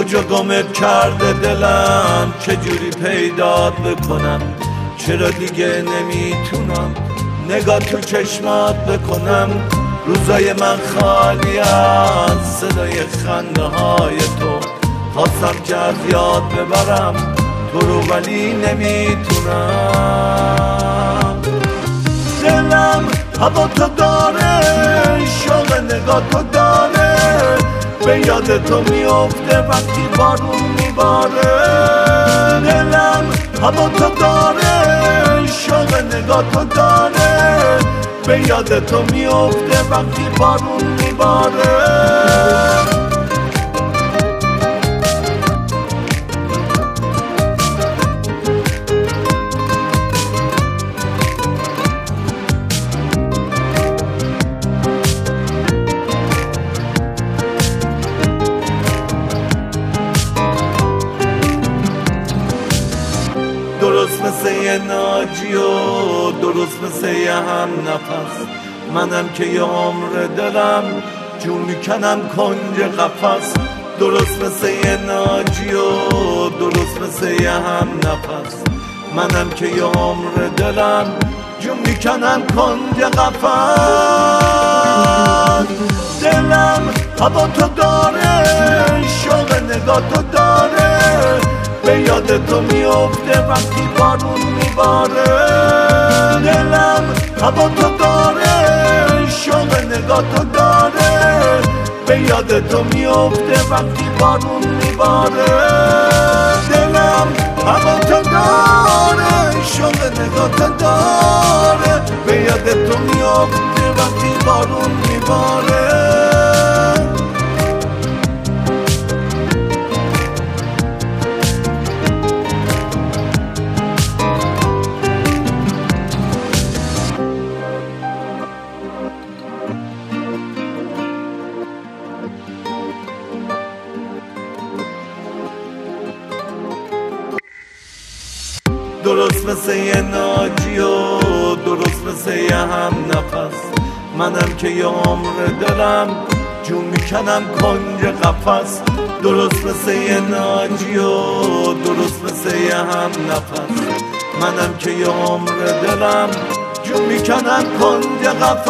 کجا گمت کرده دلم، چجوری پیدات بکنم، چرا دیگه نمیتونم نگاه تو چشمات بکنم. روزای من خالی از صدای خنده های تو، خواستم که از یاد ببرم تو رو ولی نمیتونم. دلم هوا تو داره، شوق نگاه تو داره، به یاد تو میفته وقتی بارون میباره. دلم هوا تو داره، شوق نگاه تو داره، به یاد تو میفته وقتی بارون میباره. درست مثل یه ناجی و درست مثل یه هم نفس، منم که یه عمر دلم جون میکنم کنج قفس. درست مثل یه ناجی و درست مثل یه هم نفس، منم که یه عمر دلم جون میکنم کنج قفس. دلم هوا تو داره، شوق نگاه تو داره، به یاد تو میفته وقتی بارون میباره. دلم هوا تو داره، شوق نگاه تو داره، به یاد تو میفته وقتی بارون میباره. دلم هوا تو داره، شوق نگاه تو داره، به یاد تو میفته وقتی بارون میباره. درست مثل یه ناجی و درست مثل یه هم نفس، منم که یه عمر دلم جون میکنم کنج قفس. درست مثل یه ناجی و درست مثل یه هم نفس، منم که یه عمر دلم جون میکنم کنج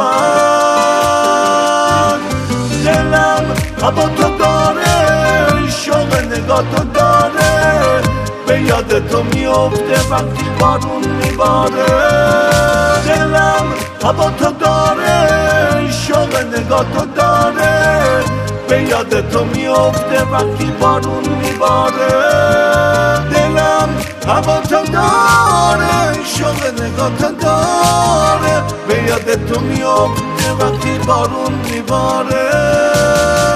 قفس. دلم هوا تو داره، شوق نگاه تو داره، به یاد تو میفته وقتی بارون میباره. دلم هوا تو داره، شوق نگاه تو داره، به یاد تو میفته وقتی بارون میباره. دلم هوا تو داره، شوق نگاه تو داره، به یاد تو میفته وقتی بارون میباره.